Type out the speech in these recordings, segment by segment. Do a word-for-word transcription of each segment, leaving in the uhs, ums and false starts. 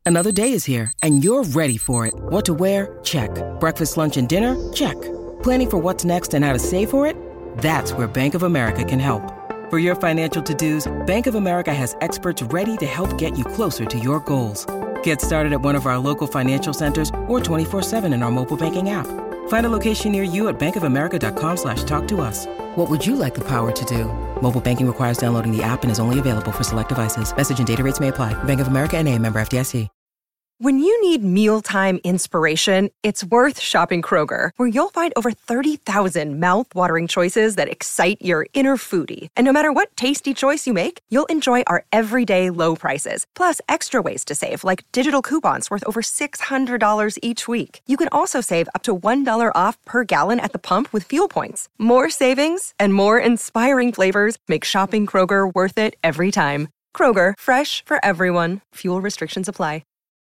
Another day is here, and you're ready for it. What to wear? Check. Breakfast, lunch, and dinner? Check. Planning for what's next and how to save for it? That's where Bank of America can help. For your financial to-dos, Bank of America has experts ready to help get you closer to your goals. Get started at one of our local financial centers or twenty-four seven in our mobile banking app. Find a location near you at bankofamerica.com slash talk to us. What would you like the power to do? Mobile banking requires downloading the app and is only available for select devices. Message and data rates may apply. Bank of America N A, member F D I C. When you need mealtime inspiration, it's worth shopping Kroger, where you'll find over thirty thousand mouth-watering choices that excite your inner foodie. And no matter what tasty choice you make, you'll enjoy our everyday low prices, plus extra ways to save, like digital coupons worth over six hundred dollars each week. You can also save up to one dollar off per gallon at the pump with fuel points. More savings and more inspiring flavors make shopping Kroger worth it every time. Kroger, fresh for everyone. Fuel restrictions apply.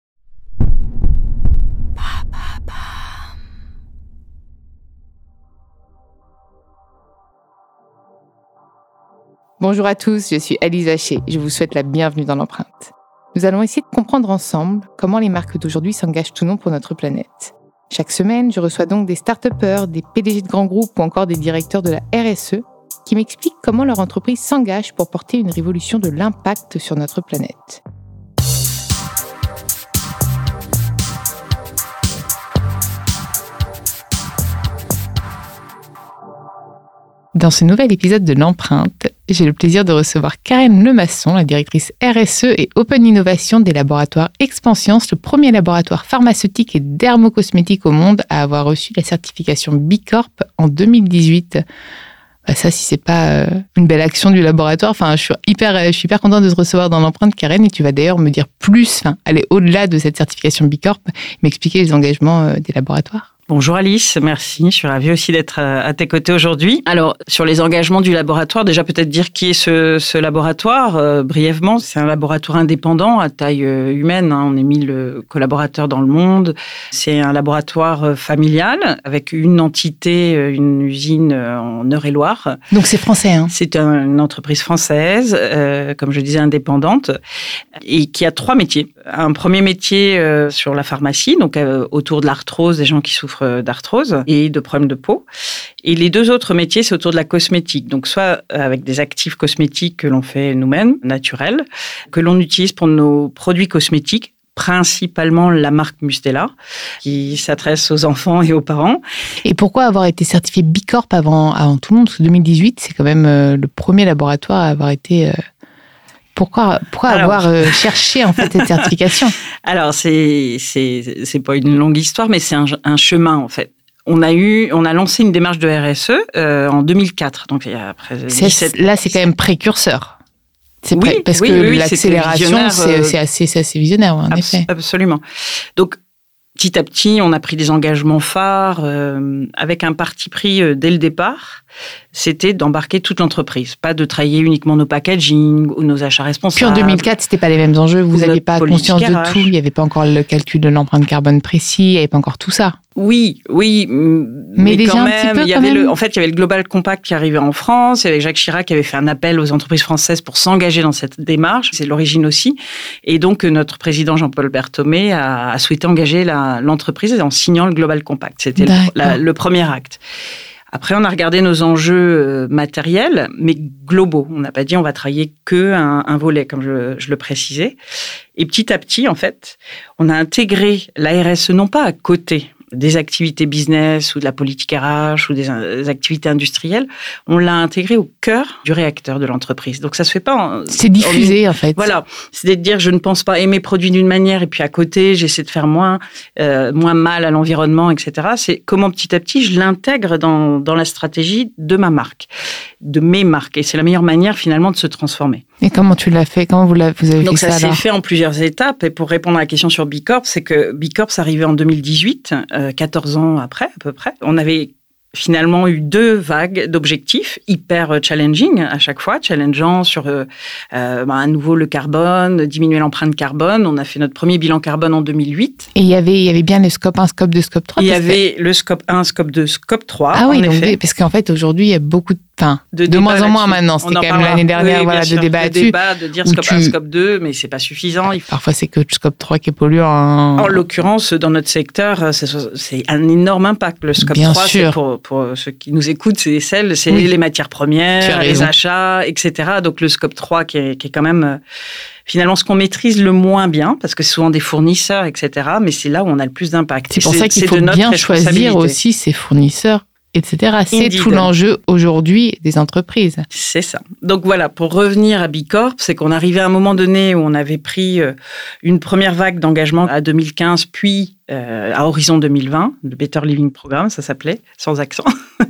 Bonjour à tous, je suis Alice Vacher. Je vous souhaite la bienvenue dans l'empreinte. Nous allons essayer de comprendre ensemble comment les marques d'aujourd'hui s'engagent ou non pour notre planète. Chaque semaine, je reçois donc des start-upers, des P D G de grands groupes ou encore des directeurs de la R S E qui m'expliquent comment leur entreprise s'engage pour porter une révolution de l'impact sur notre planète. Dans ce nouvel épisode de l'Empreinte, j'ai le plaisir de recevoir Karen Lemasson, la directrice R S E et Open Innovation des laboratoires Expansience, le premier laboratoire pharmaceutique et dermocosmétique au monde à avoir reçu la certification B Corp en deux mille dix-huit. Bah ça, si c'est pas euh, une belle action du laboratoire, enfin, je suis hyper, je suis hyper contente de te recevoir dans l'Empreinte, Karen, et tu vas d'ailleurs me dire plus, enfin, aller au-delà de cette certification B Corp, m'expliquer les engagements euh, des laboratoires. Bonjour Alice, merci. Je suis ravie aussi d'être à tes côtés aujourd'hui. Alors, sur les engagements du laboratoire, déjà peut-être dire qui est ce, ce laboratoire. Euh, brièvement, c'est un laboratoire indépendant à taille euh, humaine. Hein. On est mille collaborateurs dans le monde. C'est un laboratoire euh, familial avec une entité, euh, une usine euh, en Eure-et-Loire. Donc c'est français, hein ? C'est un, une entreprise française, euh, comme je disais, indépendante, et qui a trois métiers. Un premier métier euh, sur la pharmacie, donc euh, autour de l'arthrose, des gens qui souffrent d'arthrose et de problèmes de peau. Et les deux autres métiers, c'est autour de la cosmétique. Donc, soit avec des actifs cosmétiques que l'on fait nous-mêmes, naturels, que l'on utilise pour nos produits cosmétiques, principalement la marque Mustela, qui s'adresse aux enfants et aux parents. Et pourquoi avoir été certifié B Corp avant, avant tout le monde ? Parce que deux mille dix-huit, c'est quand même euh, le premier laboratoire à avoir été... Euh... Pourquoi, pourquoi Alors, avoir euh, cherché en fait cette certification ? Alors c'est c'est c'est pas une longue histoire, mais c'est un, un chemin en fait. On a eu, on a lancé une démarche de R S E euh, en deux mille quatre, donc il y a après dix-sept Là, c'est quand même précurseur. C'est oui, pré- parce oui, que oui, l'accélération, c'est, euh, c'est assez, c'est assez visionnaire, en abs- effet. Absolument. Donc petit à petit, on a pris des engagements phares euh, avec un parti pris euh, dès le départ. C'était d'embarquer toute l'entreprise, pas de travailler uniquement nos packaging ou nos achats responsables. Puis en deux mille quatre, c'était pas les mêmes enjeux. Vous n'aviez pas conscience de tout. Il n'y avait pas encore le calcul de l'empreinte carbone précis. Il n'y avait pas encore tout ça. Oui, oui, mais, mais déjà quand même, un petit peu, il y avait même. Le, en fait, il y avait le Global Compact qui arrivait en France. Il y avait Jacques Chirac qui avait fait un appel aux entreprises françaises pour s'engager dans cette démarche. C'est l'origine aussi. Et donc, notre président Jean-Paul Berthomé a, a souhaité engager la, l'entreprise en signant le Global Compact. C'était le, la, le premier acte. Après, on a regardé nos enjeux matériels, mais globaux. On n'a pas dit on va travailler que un, un volet, comme je, je le précisais. Et petit à petit, en fait, on a intégré la R S E non pas à côté des activités business ou de la politique R H ou des, des activités industrielles, on l'a intégré au cœur du réacteur de l'entreprise. Donc ça se fait pas... En, c'est diffusé en, en fait. Voilà, c'est de dire je ne pense pas aimer produits d'une manière et puis à côté j'essaie de faire moins, euh, moins mal à l'environnement, et cetera. C'est comment petit à petit je l'intègre dans, dans la stratégie de ma marque, de mes marques. Et c'est la meilleure manière finalement de se transformer. Et comment tu l'as fait ? Comment vous, l'avez, vous avez Donc fait ça ça s'est alors fait en plusieurs étapes. Et pour répondre à la question sur B Corp, c'est que B Corp, ça arrivait en deux mille dix-huit, euh, quatorze ans après à peu près. On avait finalement eu deux vagues d'objectifs hyper challenging à chaque fois, challengeant sur euh, euh, bah, à nouveau le carbone, diminuer l'empreinte carbone. On a fait notre premier bilan carbone en deux mille huit. Et il y avait, il y avait bien le scope un, scope deux, scope trois. Il y avait que... le scope un, scope deux, scope trois. Ah oui, en donc, effet. Parce qu'en fait, aujourd'hui, il y a beaucoup de Enfin, de, de moins en moins maintenant. C'était quand même l'année dernière, oui, voilà, de débat là-dessus. Débat, de dire scope tu... un, scope deux, mais c'est pas suffisant. Il faut... Parfois, c'est que le scope trois qui est polluant. En l'occurrence, dans notre secteur, c'est, c'est un énorme impact. Le scope Bien trois, sûr. c'est pour, pour ceux qui nous écoutent, c'est celles, c'est oui. les matières premières, les achats, et cetera. Donc, le scope trois qui est, qui est quand même... Finalement, ce qu'on maîtrise le moins bien, parce que c'est souvent des fournisseurs, et cetera, mais c'est là où on a le plus d'impact. C'est pour c'est, ça qu'il faut bien choisir aussi ses fournisseurs, et cetera. C'est Indeed. Tout l'enjeu aujourd'hui des entreprises. C'est ça. Donc voilà, pour revenir à Bicorp, c'est qu'on arrivait à un moment donné où on avait pris une première vague d'engagement à deux mille quinze, puis euh, à Horizon deux mille vingt, le Better Living Programme, ça s'appelait, sans accent.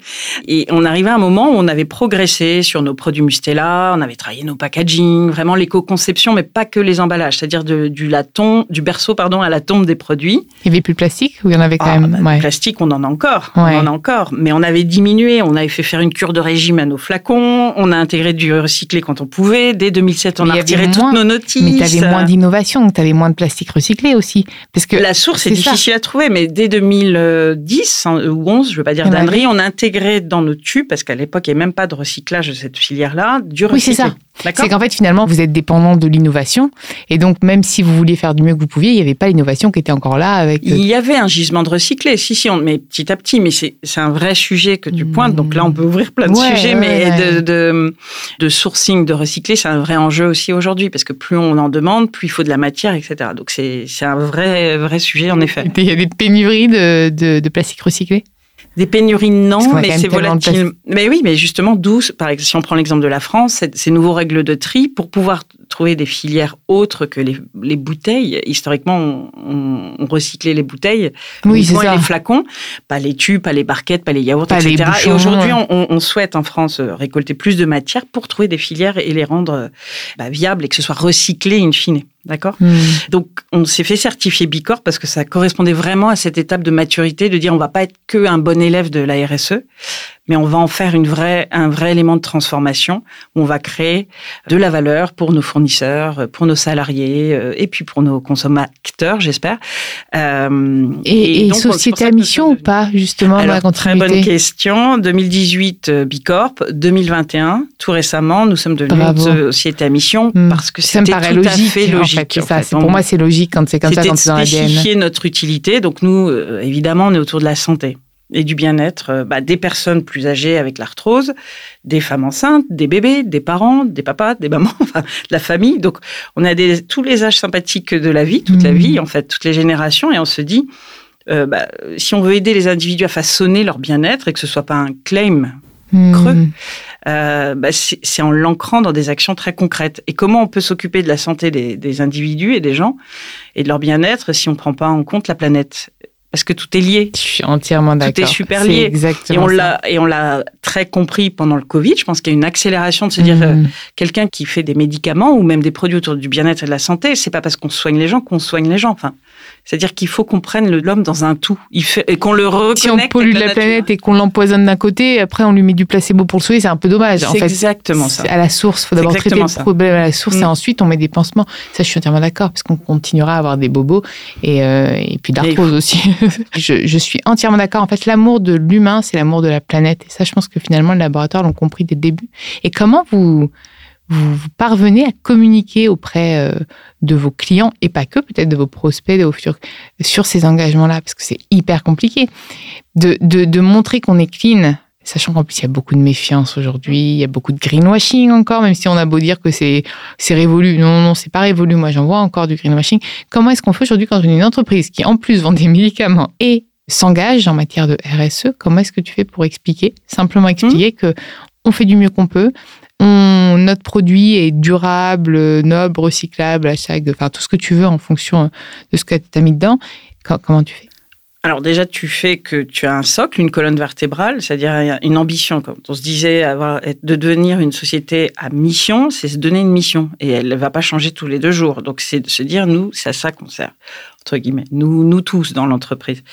Et on arrivait à un moment où on avait progressé sur nos produits Mustela, on avait travaillé nos packaging, vraiment l'éco-conception, mais pas que les emballages, c'est-à-dire de, du, laton, du berceau pardon, à la tombe des produits. Il n'y avait plus de plastique ou il y en avait quand ah, même bah, ouais. Le plastique, on en a encore, ouais. on en a encore, mais on avait diminué, on avait fait faire une cure de régime à nos flacons, on a intégré du recyclé quand on pouvait. Dès deux mille sept, on mais a retiré moins, toutes nos notices. Mais tu avais moins d'innovation, tu avais moins de plastique recyclé aussi. Parce que la source est difficile ça. à trouver, mais dès deux mille dix ou onze, je ne veux pas dire d'ânerie, on a intégré dans nos tubes, parce qu'à l'époque, il n'y avait même pas de recyclage de cette filière-là, du recyclé. Oui, c'est ça. D'accord. C'est qu'en fait, finalement, vous êtes dépendant de l'innovation. Et donc, même si vous vouliez faire du mieux que vous pouviez, il n'y avait pas l'innovation qui était encore là. Avec... Il y avait un gisement de recyclé, si, si, on, mais petit à petit. Mais c'est, c'est un vrai sujet que tu pointes. Mmh. Donc là, on peut ouvrir plein de ouais, sujets. Ouais, mais ouais. De, de, de sourcing de recyclé, c'est un vrai enjeu aussi aujourd'hui. Parce que plus on en demande, plus il faut de la matière, et cetera. Donc, c'est, c'est un vrai, vrai sujet, en effet. Il y a des pénuries de, de, de plastique recyclé ? Des pénuries, non, mais c'est volatile. Mais oui, mais justement, d'où, par exemple, si on prend l'exemple de la France, ces nouveaux règles de tri, pour pouvoir trouver des filières autres que les, les bouteilles. Historiquement, on, on, on recyclait les bouteilles, oui, c'est ça. Les flacons, pas les tubes, pas les barquettes, pas les yaourts, pas et cetera. Les bouchons, et aujourd'hui, ouais. on, on souhaite en France récolter plus de matière pour trouver des filières et les rendre bah, viables et que ce soit recyclé in fine. D'accord ? Mmh. Donc, on s'est fait certifier Bicorp parce que ça correspondait vraiment à cette étape de maturité, de dire on va pas être que un bon élève de la R S E, mais on va en faire une vraie, un vrai élément de transformation où on va créer de la valeur pour nos fournisseurs, pour nos salariés et puis pour nos consommateurs, j'espère. Euh, et et donc, société à mission ou pas, justement, Alors, dans la continuité ? Très bonne question. deux mille dix-huit, Bicorp. deux mille vingt et un, tout récemment, nous sommes devenus Bravo. une société à mission mmh. parce que ça c'était me paraît tout logique, à fait logique. En fait, c'est ça. En fait. C'est, pour moi, c'est logique quand c'est comme ça, quand c'est dans l'A D N. C'était spécifier notre utilité. Donc nous, euh, évidemment, on est autour de la santé et du bien-être euh, bah, des personnes plus âgées avec l'arthrose, des femmes enceintes, des bébés, des parents, des papas, des mamans, enfin, de la famille. Donc, on a des, tous les âges sympathiques de la vie, toute mmh. la vie, en fait, toutes les générations. Et on se dit, euh, bah, si on veut aider les individus à façonner leur bien-être et que ce soit pas un claim mmh. creux, Euh, bah c'est, c'est en l'ancrant dans des actions très concrètes. Et comment on peut s'occuper de la santé des, des individus et des gens et de leur bien-être si on ne prend pas en compte la planète ? Parce que tout est lié. Je suis entièrement d'accord. Tout est super lié. C'est exactement et on ça. l'a et on l'a très compris pendant le Covid. Je pense qu'il y a une accélération de se dire mmh. euh, quelqu'un qui fait des médicaments ou même des produits autour du bien-être et de la santé, c'est pas parce qu'on soigne les gens qu'on soigne les gens. Enfin, c'est-à-dire qu'il faut qu'on prenne l'homme dans un tout. Il fait, et qu'on le reconnecte. Si on pollue la, la planète et qu'on l'empoisonne d'un côté, après on lui met du placebo pour le soigner, c'est un peu dommage. C'est en fait, exactement ça. À la source, il faut d'abord traiter le ça. problème à la source mmh. et ensuite on met des pansements. Ça, je suis entièrement d'accord parce qu'on continuera à avoir des bobos et, euh, et puis de l'arthrose aussi. je, je suis entièrement d'accord. En fait, l'amour de l'humain, c'est l'amour de la planète. Et ça, je pense que finalement, les laboratoires l'ont compris dès le début. Et comment vous, vous, vous parvenez à communiquer auprès euh, de vos clients, et pas que, peut-être de vos prospects, de vos futurs, sur ces engagements-là, parce que c'est hyper compliqué. De, de, de montrer qu'on est clean, sachant qu'en plus, il y a beaucoup de méfiance aujourd'hui, il y a beaucoup de greenwashing encore, même si on a beau dire que c'est, c'est révolu. Non, non, c'est pas révolu. Moi, j'en vois encore du greenwashing. Comment est-ce qu'on fait aujourd'hui quand on est une entreprise qui, en plus, vend des médicaments et s'engage en matière de R S E, comment est-ce que tu fais pour expliquer, simplement expliquer mmh. que on fait du mieux qu'on peut, on, notre produit est durable, noble, recyclable, hashtag, enfin tout ce que tu veux en fonction de ce que tu as mis dedans. Comment tu fais ? Alors déjà, tu fais que tu as un socle, une colonne vertébrale, c'est-à-dire une ambition. Quand on se disait avoir, de devenir une société à mission, c'est se donner une mission. Et elle ne va pas changer tous les deux jours. Donc c'est de se dire, nous, c'est à ça qu'on sert, entre guillemets. Nous, nous tous dans l'entreprise.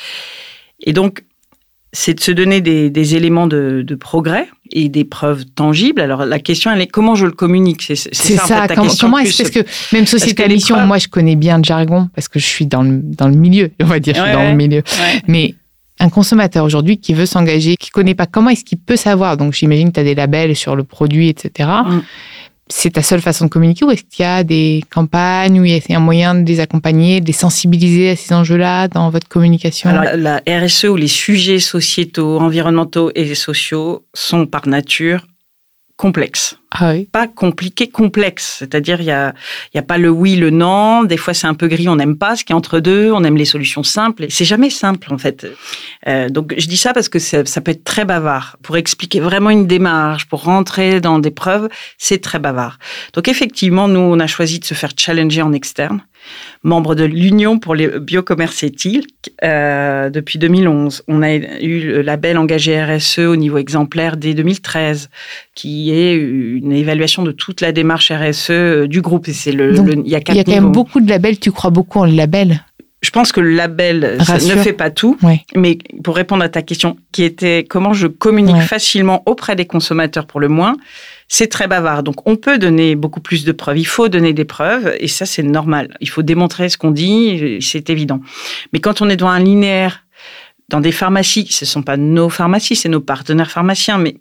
Et donc, c'est de se donner des, des éléments de, de progrès et des preuves tangibles. Alors, la question, elle est comment je le communique ? C'est, c'est, c'est ça, ça, en fait, ta comment, question. Comment est-ce parce que même société à mission, preuves... moi, je connais bien le jargon parce que je suis dans le, dans le milieu, on va dire, je suis ouais, dans le milieu. Ouais. Mais un consommateur aujourd'hui qui veut s'engager, qui ne connaît pas, comment est-ce qu'il peut savoir? Donc, j'imagine que tu as des labels sur le produit, et cetera. Mm. C'est ta seule façon de communiquer ou est-ce qu'il y a des campagnes où il y a un moyen de les accompagner, de les sensibiliser à ces enjeux-là dans votre communication? Alors, la R S E ou les sujets sociétaux, environnementaux et sociaux sont par nature complexes. Ah oui. Pas compliqué, complexe. C'est-à-dire, il y a, il y a pas le oui, le non. Des fois, c'est un peu gris, on n'aime pas ce qui est entre deux. On aime les solutions simples. Et c'est jamais simple, en fait. Euh, donc, je dis ça parce que ça, ça peut être très bavard. Pour expliquer vraiment une démarche, pour rentrer dans des preuves, c'est très bavard. Donc, effectivement, nous, on a choisi de se faire challenger en externe. Membre de l'Union pour le biocommerce éthique euh, depuis deux mille onze. On a eu le label engagé R S E au niveau exemplaire dès deux mille treize, qui est une évaluation de toute la démarche R S E du groupe. Et c'est le, Donc, le, il y a quatre il y a quand niveaux. même beaucoup de labels. Tu crois beaucoup en le label? Je pense que le label ça ne fait pas tout, ouais. Mais pour répondre à ta question, qui était comment je communique ouais. facilement auprès des consommateurs pour le moins, c'est très bavard. Donc, on peut donner beaucoup plus de preuves. Il faut donner des preuves et ça, c'est normal. Il faut démontrer ce qu'on dit, c'est évident. Mais quand on est dans un linéaire, dans des pharmacies, ce ne sont pas nos pharmacies, c'est nos partenaires pharmaciens, mais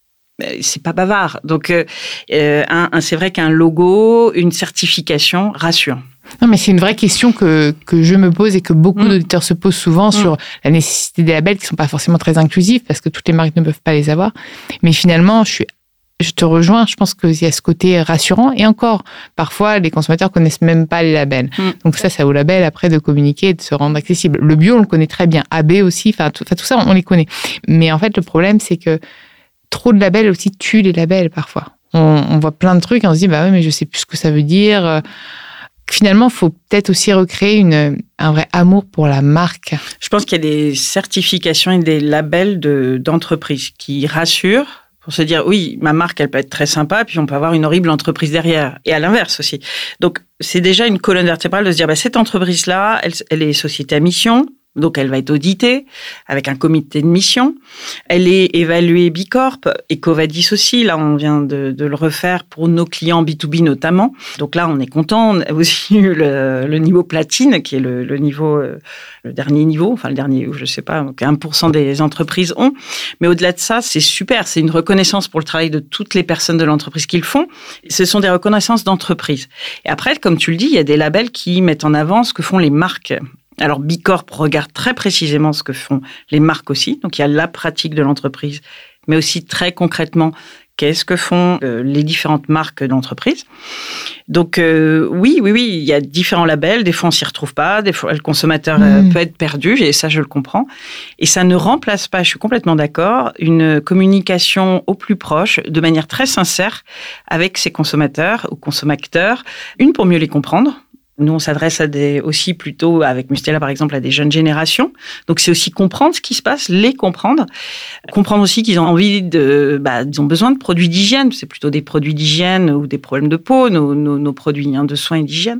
c'est pas bavard. Donc, euh, un, un, c'est vrai qu'un logo, une certification rassure. Non, mais c'est une vraie question que, que je me pose et que beaucoup mmh. d'auditeurs se posent souvent mmh. sur la nécessité des labels qui ne sont pas forcément très inclusifs parce que toutes les marques ne peuvent pas les avoir. Mais finalement, je suis Je te rejoins, je pense qu'il y a ce côté rassurant. Et encore, parfois, les consommateurs ne connaissent même pas les labels. Mmh. Donc ça, c'est au label après de communiquer et de se rendre accessible. Le bio, on le connaît très bien. A B aussi, enfin tout, tout ça, on les connaît. Mais en fait, le problème, c'est que trop de labels aussi tuent les labels parfois. On, on voit plein de trucs et on se dit, bah oui, mais je ne sais plus ce que ça veut dire. Finalement, il faut peut-être aussi recréer une, un vrai amour pour la marque. Je pense qu'il y a des certifications et des labels de, d'entreprises qui rassurent pour se dire, oui, ma marque, elle peut être très sympa, puis on peut avoir une horrible entreprise derrière. Et à l'inverse aussi. Donc, c'est déjà une colonne vertébrale de se dire, bah, cette entreprise-là, elle, elle est société à mission, donc elle va être auditée avec un comité de mission. Elle est évaluée Bicorp, EcoVadis aussi, là on vient de, de le refaire pour nos clients B deux B notamment. Donc là on est content, on a aussi eu le, le niveau platine, qui est le, le niveau, euh, le dernier niveau, enfin le dernier, je sais pas, donc un pour cent des entreprises ont. Mais au-delà de ça, c'est super, c'est une reconnaissance pour le travail de toutes les personnes de l'entreprise qui le font. Ce sont des reconnaissances d'entreprise. Et après, comme tu le dis, il y a des labels qui mettent en avant ce que font les marques. Alors, Bicorp regarde très précisément ce que font les marques aussi. Donc, il y a la pratique de l'entreprise, mais aussi très concrètement, qu'est-ce que font euh, les différentes marques d'entreprise. Donc, euh, oui, oui, oui, il y a différents labels. Des fois, on s'y retrouve pas. Des fois, le consommateur mmh. euh, peut être perdu. Et ça, je le comprends. Et ça ne remplace pas, je suis complètement d'accord, une communication au plus proche, de manière très sincère, avec ses consommateurs ou consommateurs. Une, pour mieux les comprendre. Nous, on s'adresse à des, aussi plutôt, avec Mustela par exemple, à des jeunes générations. Donc, c'est aussi comprendre ce qui se passe, les comprendre. Comprendre aussi qu'ils ont envie de, bah, ils ont besoin de produits d'hygiène. C'est plutôt des produits d'hygiène ou des problèmes de peau, nos, nos, nos produits hein, de soins et d'hygiène.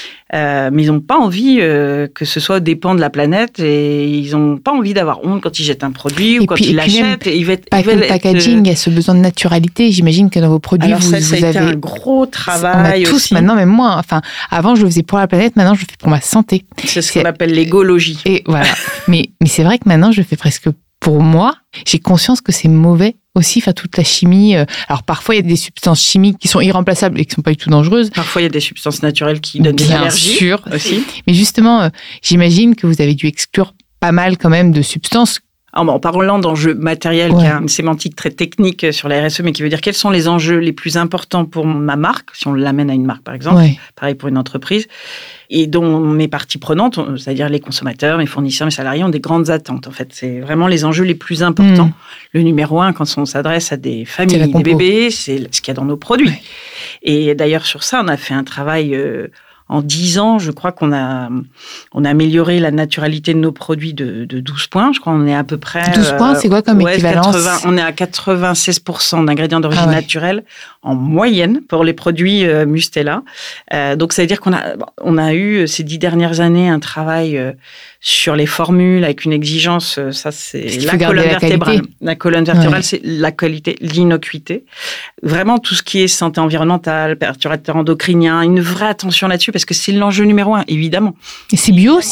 Euh, mais ils n'ont pas envie euh, que ce soit aux dépens de la planète et ils n'ont pas envie d'avoir honte quand ils jettent un produit et ou quand puis, ils l'achètent. Et ils veulent, pas ils veulent le packaging, il y a ce besoin de naturalité. J'imagine que dans vos produits, alors vous, ça, ça vous a été avez un gros travail. On a tous aussi. maintenant, même moi. Enfin, avant, je le faisais pour la planète. Maintenant, je le fais pour ma santé. C'est ce qu'on appelle l'égologie. Et voilà. mais, mais c'est vrai que maintenant, je le fais presque pour moi. J'ai conscience que c'est mauvais aussi, enfin, toute la chimie. Alors, parfois, il y a des substances chimiques qui sont irremplaçables et qui ne sont pas du tout dangereuses. Parfois, il y a des substances naturelles qui donnent des allergies. Bien sûr. Aussi. Mais justement, euh, j'imagine que vous avez dû exclure pas mal quand même de substances. En parlant d'enjeux matériels, ouais. qui a une sémantique très technique sur la R S E, mais qui veut dire quels sont les enjeux les plus importants pour ma marque, si on l'amène à une marque par exemple, ouais. pareil pour une entreprise, et dont mes parties prenantes, c'est-à-dire les consommateurs, mes fournisseurs, mes salariés, ont des grandes attentes. En fait, c'est vraiment les enjeux les plus importants. Mmh. Le numéro un, quand on s'adresse à des familles, des bébés, c'est ce qu'il y a dans nos produits. Ouais. Et d'ailleurs, sur ça, on a fait un travail... Euh, En dix ans, je crois qu'on a, on a amélioré la naturalité de nos produits de, de douze points. Je crois qu'on est à peu près... douze points, c'est quoi comme ouais, équivalence quatre-vingts, on est à quatre-vingt-seize pour cent d'ingrédients d'origine ah ouais. naturelle en moyenne pour les produits euh, Mustela. Euh, donc, ça veut dire qu'on a, on a eu ces dix dernières années un travail euh, sur les formules avec une exigence, euh, ça c'est la colonne la vertébrale. Qualité. La colonne vertébrale, ouais. c'est la qualité, l'innocuité. Vraiment tout ce qui est santé environnementale, perturbateurs endocriniens, une vraie attention là-dessus parce que c'est l'enjeu numéro un, évidemment. Et c'est bio aussi ?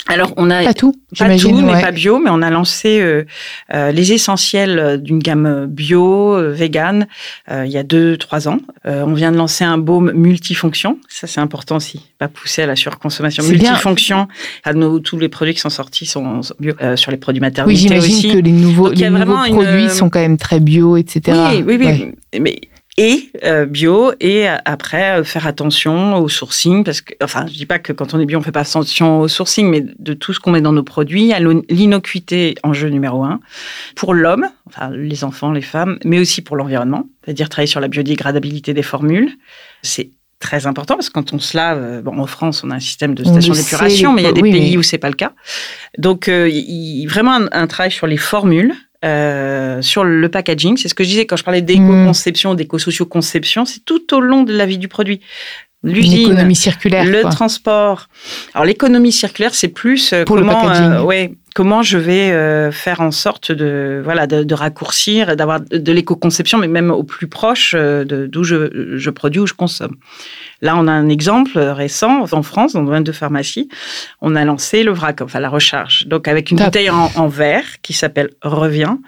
Alors, on a pas tout, pas tout, ouais. mais pas bio, mais on a lancé euh, euh, les essentiels d'une gamme bio, euh, vegan, euh, il y a deux, trois ans. Euh, on vient de lancer un baume multifonction. Ça, c'est important aussi, pas pousser à la surconsommation. C'est multifonction. À nos, tous les produits qui sont sortis sont bio, euh, sur les produits maternité aussi. Oui, j'imagine aussi. que les nouveaux, les nouveaux produits une... sont quand même très bio, et cetera. Oui, oui, oui. Ouais. Mais et euh, bio, et après euh, faire attention au sourcing, parce que, enfin, je dis pas que quand on est bio, on fait pas attention au sourcing, mais de tout ce qu'on met dans nos produits, à l'innocuité, enjeu numéro un, pour l'homme, enfin, les enfants, les femmes, mais aussi pour l'environnement, c'est-à-dire travailler sur la biodégradabilité des formules. C'est très important, parce que quand on se lave, bon, en France, on a un système de station d'épuration, mais il y a des oui, pays mais... où c'est pas le cas. Donc, euh, il, vraiment un, un travail sur les formules, Euh, sur le packaging. C'est ce que je disais quand je parlais d'éco-conception, mmh. d'éco-socio-conception, c'est tout au long de la vie du produit. L'usine, l'économie circulaire, le quoi. Transport. Alors, l'économie circulaire, c'est plus euh, pour comment, le packaging. Euh, ouais, comment je vais euh, faire en sorte de, voilà, de, de raccourcir, d'avoir de, de l'éco-conception, mais même au plus proche euh, de, d'où je, je produis, où je consomme. Là, on a un exemple récent en France, dans le domaine de pharmacie. On a lancé le vrac, enfin la recharge. Donc, avec une Top. bouteille en, en verre qui s'appelle Reviens.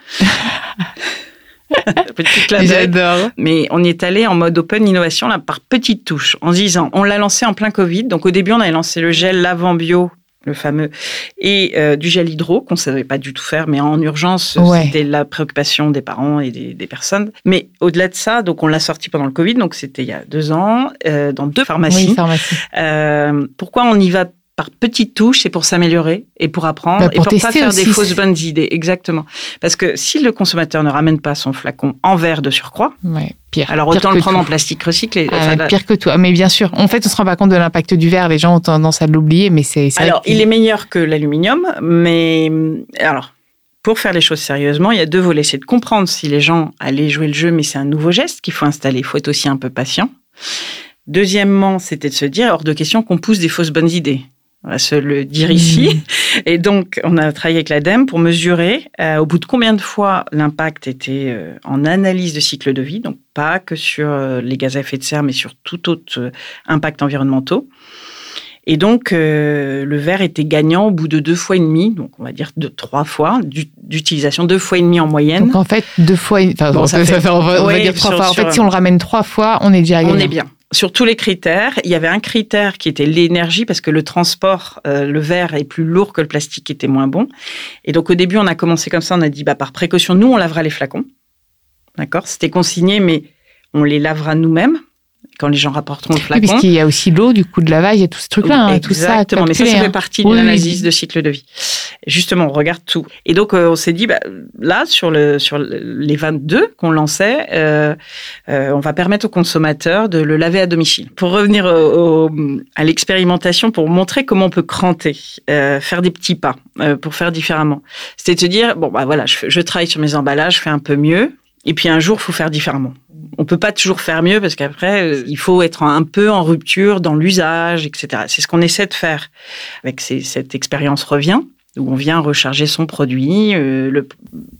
Petit clin d'œil. J'adore. Mais on y est allé en mode open innovation, là, par petites touches, en se disant, on l'a lancé en plein Covid. Donc, au début, on avait lancé le gel lavant bio, le fameux, et euh, du gel hydro, qu'on ne savait pas du tout faire, mais en urgence, ouais. c'était la préoccupation des parents et des, des personnes. Mais au-delà de ça, donc on l'a sorti pendant le Covid, donc c'était il y a deux ans, euh, dans deux pharmacies. Oui, pharmacie. Euh, pourquoi on y va par petites touches, c'est pour s'améliorer et pour apprendre bah pour et pour pas faire aussi. des fausses bonnes idées. Exactement. Parce que si le consommateur ne ramène pas son flacon en verre de surcroît, ouais, pire. alors pire autant le prendre tout. en plastique recyclé. Ah, enfin, là... Pire que tout. Mais bien sûr, en fait, on ne se rend pas compte de l'impact du verre. Les gens ont tendance à l'oublier, mais c'est... c'est alors, qu'il... il est meilleur que l'aluminium, mais... Alors, pour faire les choses sérieusement, il y a deux volets. C'est de comprendre si les gens allaient jouer le jeu, mais c'est un nouveau geste qu'il faut installer. Il faut être aussi un peu patient. Deuxièmement, c'était de se dire, hors de question qu'on pousse des fausses bonnes idées. On va se le dire ici. Mmh. Et donc, on a travaillé avec l'ADEME pour mesurer euh, au bout de combien de fois l'impact était euh, en analyse de cycle de vie, donc pas que sur euh, les gaz à effet de serre, mais sur tout autre euh, impact environnementaux. Et donc, euh, le verre était gagnant au bout de deux fois et demi, donc on va dire de trois fois d'utilisation, deux fois et demi en moyenne. Donc en fait, deux fois, enfin, bon, ça, ça fait, on va, on ouais, va dire trois sur, fois. En sur, fait, si on le ramène trois fois, on est déjà gagnant. On est bien. Sur tous les critères, il y avait un critère qui était l'énergie, parce que le transport, euh, le verre est plus lourd que le plastique, qui était moins bon. Et donc, au début, on a commencé comme ça, on a dit, bah, par précaution, nous, on lavera les flacons. D'accord ? C'était consigné, mais on les lavera nous-mêmes quand les gens rapporteront le flacon. Oui, parce qu'il y a aussi l'eau, du coup, de lavage, il y a tout ce truc-là. Hein, Exactement, tout ça, mais ça, ça fait partie de oui, l'analyse oui. de cycle de vie. Justement, on regarde tout. Et donc, euh, on s'est dit, bah, là, sur, le, sur les vingt-deux qu'on lançait, euh, euh, on va permettre aux consommateurs de le laver à domicile. Pour revenir au, au, à l'expérimentation, pour montrer comment on peut cranter, euh, faire des petits pas, euh, pour faire différemment. C'était de se dire, bon, bah voilà, je, je travaille sur mes emballages, je fais un peu mieux. Et puis un jour, il faut faire différemment. On peut pas toujours faire mieux parce qu'après, il faut être un peu en rupture dans l'usage, et cetera. C'est ce qu'on essaie de faire avec ces, cette expérience Revient, où on vient recharger son produit. Euh, le...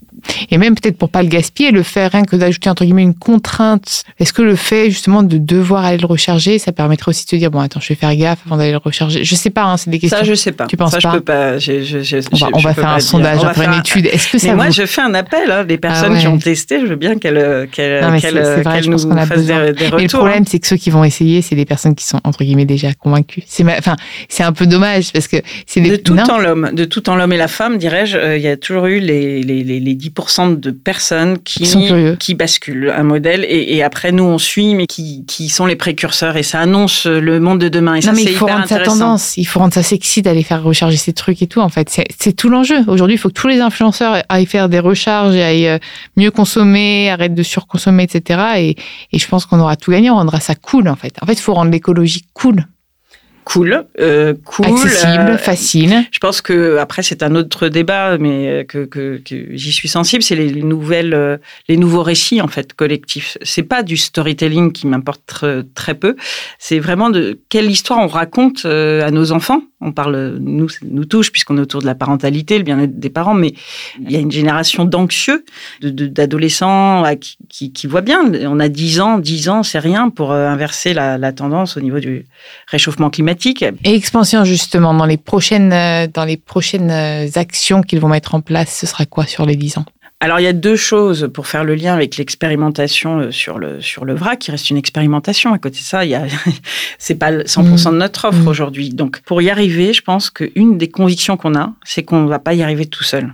Et même peut-être pour pas le gaspiller, le fait rien que d'ajouter entre guillemets une contrainte. Est-ce que le fait justement de devoir aller le recharger, ça permettrait aussi de se dire bon attends, je vais faire gaffe avant d'aller le recharger. Je sais pas, hein, c'est des questions. Ça je sais pas. Tu penses ça, pas je peux pas. Je, je, je, on va, on va faire un sondage, après une étude. Est-ce que ça Mais moi vous... je fais un appel. Hein, des personnes ah ouais. qui ont testé, je veux bien qu'elles qu'elles, non, qu'elles, c'est, c'est vrai, qu'elles nous fassent des, des retours. Et le problème, c'est que ceux qui vont essayer, c'est des personnes qui sont entre guillemets déjà convaincues. C'est ma... enfin, c'est un peu dommage parce que c'est des... de tout en l'homme, de tout en l'homme et la femme, dirais-je. Euh, il y a toujours eu les les les, les dix pour cent de personnes qui, qui, qui basculent un modèle et, et après nous on suit mais qui, qui sont les précurseurs et ça annonce le monde de demain et ça non, mais c'est il faut hyper rendre intéressant. Ça tendance, il faut rendre ça sexy d'aller faire recharger ces trucs et tout en fait c'est, c'est tout l'enjeu. Aujourd'hui il faut que tous les influenceurs aillent faire des recharges et aillent mieux consommer, arrêtent de surconsommer etc et, et je pense qu'on aura tout gagné, on rendra ça cool en fait. En fait il faut rendre l'écologie cool. Cool, euh, cool, accessible, euh, facile. Je pense que après c'est un autre débat, mais que, que, que j'y suis sensible. C'est les, les nouvelles, euh, les nouveaux récits en fait collectifs. C'est pas du storytelling qui m'importe très, très peu. C'est vraiment de quelle histoire on raconte euh, à nos enfants On parle, nous, ça nous touche puisqu'on est autour de la parentalité, le bien-être des parents, mais il y a une génération d'anxieux, de, de, d'adolescents qui, qui, qui voient bien. On a dix ans, dix ans, c'est rien pour inverser la, la tendance au niveau du réchauffement climatique. Et Expansion, justement, dans les prochaines, dans les prochaines actions qu'ils vont mettre en place, ce sera quoi sur les dix ans ? Alors, il y a deux choses pour faire le lien avec l'expérimentation sur le, sur le vrac, qui reste une expérimentation. À côté de ça, il y a, c'est pas cent pour cent de notre offre mmh. aujourd'hui. Donc, pour y arriver, je pense qu'une des convictions qu'on a, c'est qu'on ne va pas y arriver tout seul.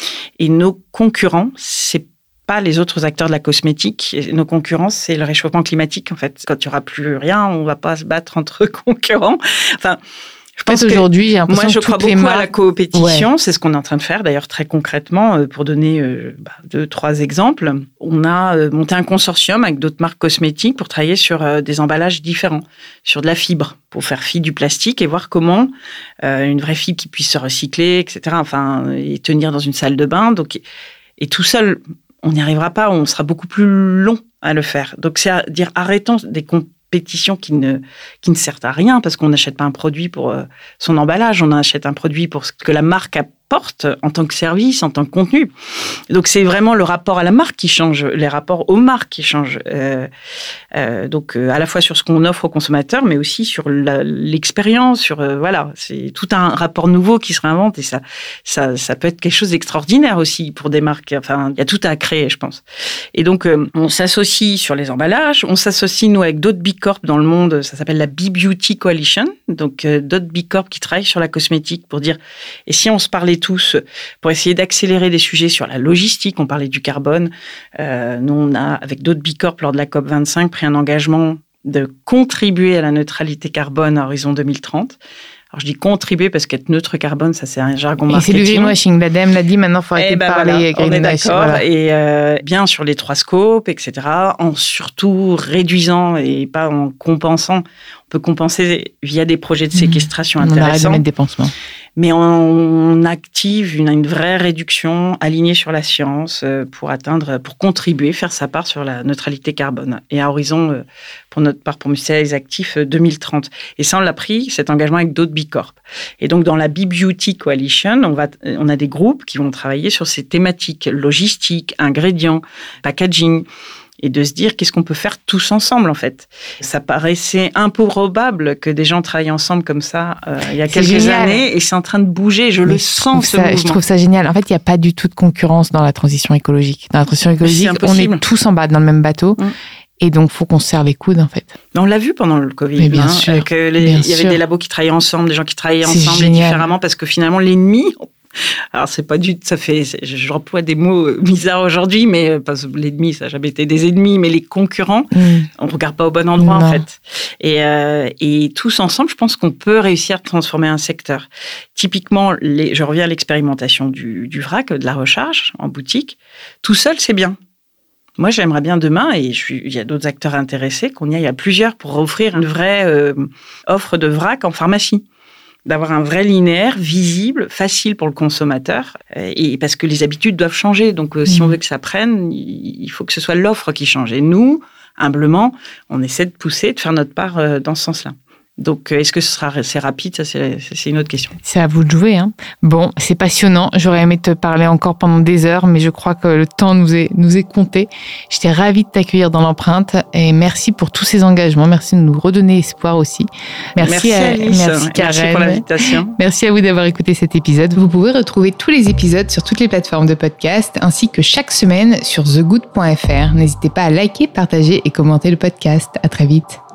Et nos concurrents, c'est pas les autres acteurs de la cosmétique. Et nos concurrents, c'est le réchauffement climatique, en fait. Quand il n'y aura plus rien, on ne va pas se battre entre concurrents. Enfin... Je pense aujourd'hui, j'ai l'impression moi, je que crois beaucoup marques... à la coopétition. Ouais. C'est ce qu'on est en train de faire, d'ailleurs, très concrètement. Pour donner euh, bah, deux, trois exemples, on a euh, monté un consortium avec d'autres marques cosmétiques pour travailler sur euh, des emballages différents, sur de la fibre, pour faire fi du plastique et voir comment euh, une vraie fibre qui puisse se recycler, et cetera, enfin, et tenir dans une salle de bain. Donc, et tout seul, on n'y arrivera pas, on sera beaucoup plus long à le faire. Donc, c'est à dire, arrêtons des compétitions qui ne, qui ne servent à rien, parce qu'on n'achète pas un produit pour euh, son emballage, on achète un produit pour ce que la marque apporte en tant que service, en tant que contenu. Donc, c'est vraiment le rapport à la marque qui change, les rapports aux marques qui changent. Euh, euh, donc, euh, à la fois sur ce qu'on offre aux consommateurs, mais aussi sur la, l'expérience, sur, euh, voilà, c'est tout un rapport nouveau qui se réinvente, et ça, ça, ça peut être quelque chose d'extraordinaire aussi pour des marques. Enfin, il y a tout à créer, je pense. Et donc, euh, on s'associe sur les emballages, on s'associe, nous, avec d'autres Big Corp dans le monde, ça s'appelle la B-Beauty Coalition, donc euh, d'autres Big Corp qui travaillent sur la cosmétique pour dire, et si on se parlait tous, pour essayer d'accélérer des sujets sur la logistique, on parlait du carbone, euh, nous, on a, avec d'autres Big Corp, lors de la C O P vingt-cinq, pris un engagement de contribuer à la neutralité carbone à horizon deux mille trente. Alors, je dis contribuer parce qu'être neutre carbone, ça, c'est un jargon marketing. Et c'est du greenwashing. L'A D E M l'a dit, maintenant, il faut arrêter de ben parler voilà, greenwashing. On est d'accord. Voilà. Et euh, bien sur les trois scopes, et cetera, en surtout réduisant et pas en compensant. On peut compenser via des projets de séquestration mmh. intéressants. On arrête de mettre des pansements. Mais on active une, une vraie réduction alignée sur la science pour atteindre, pour contribuer, faire sa part sur la neutralité carbone. Et à horizon, pour notre part, pour Mutualize Actif, deux mille trente. Et ça, on l'a pris, cet engagement, avec d'autres Big Corp. Et donc, dans la B-Beauty Coalition, on, va, on a des groupes qui vont travailler sur ces thématiques logistiques, ingrédients, packaging, et de se dire qu'est-ce qu'on peut faire tous ensemble, en fait. Ça paraissait improbable que des gens travaillent ensemble comme ça euh, il y a c'est quelques génial. années, et c'est en train de bouger, je Mais le sens, ce ça, mouvement. Je trouve ça génial. En fait, il n'y a pas du tout de concurrence dans la transition écologique. Dans la transition écologique, on est tous en bas dans le même bateau. Mmh. Et donc, il faut qu'on se serre les coudes, en fait. On l'a vu pendant le Covid. Mais bien hein, sûr. Que les, bien il y avait sûr. des labos qui travaillaient ensemble, des gens qui travaillaient c'est ensemble génial. et différemment, parce que finalement, l'ennemi... Alors, c'est pas du ça fait, j'emploie des mots bizarres aujourd'hui, mais parce que l'ennemi, ça n'a jamais été des ennemis, mais les concurrents, mmh. on ne regarde pas au bon endroit, non. en fait. Et, euh, et tous ensemble, je pense qu'on peut réussir à transformer un secteur. Typiquement, les, je reviens à l'expérimentation du, du vrac, de la recharge en boutique. Tout seul, c'est bien. Moi, j'aimerais bien demain, et je suis, il y a d'autres acteurs intéressés, qu'on y aille à plusieurs pour offrir une vraie euh, offre de vrac en pharmacie. D'avoir un vrai linéaire, visible, facile pour le consommateur, et parce que les habitudes doivent changer. Donc, euh, mmh. si on veut que ça prenne, il faut que ce soit l'offre qui change. Et nous, humblement, on essaie de pousser, de faire notre part euh, dans ce sens-là. Donc, est-ce que ce sera assez rapide ? Ça, c'est, c'est une autre question. C'est à vous de jouer. Hein. Bon, c'est passionnant. J'aurais aimé te parler encore pendant des heures, mais je crois que le temps nous est, nous est compté. J'étais ravie de t'accueillir dans l'empreinte, et merci pour tous ces engagements. Merci de nous redonner espoir aussi. Merci, merci à Alice. Merci, Karen. Merci pour l'invitation. Merci à vous d'avoir écouté cet épisode. Vous pouvez retrouver tous les épisodes sur toutes les plateformes de podcast, ainsi que chaque semaine sur the good point f r. N'hésitez pas à liker, partager et commenter le podcast. À très vite.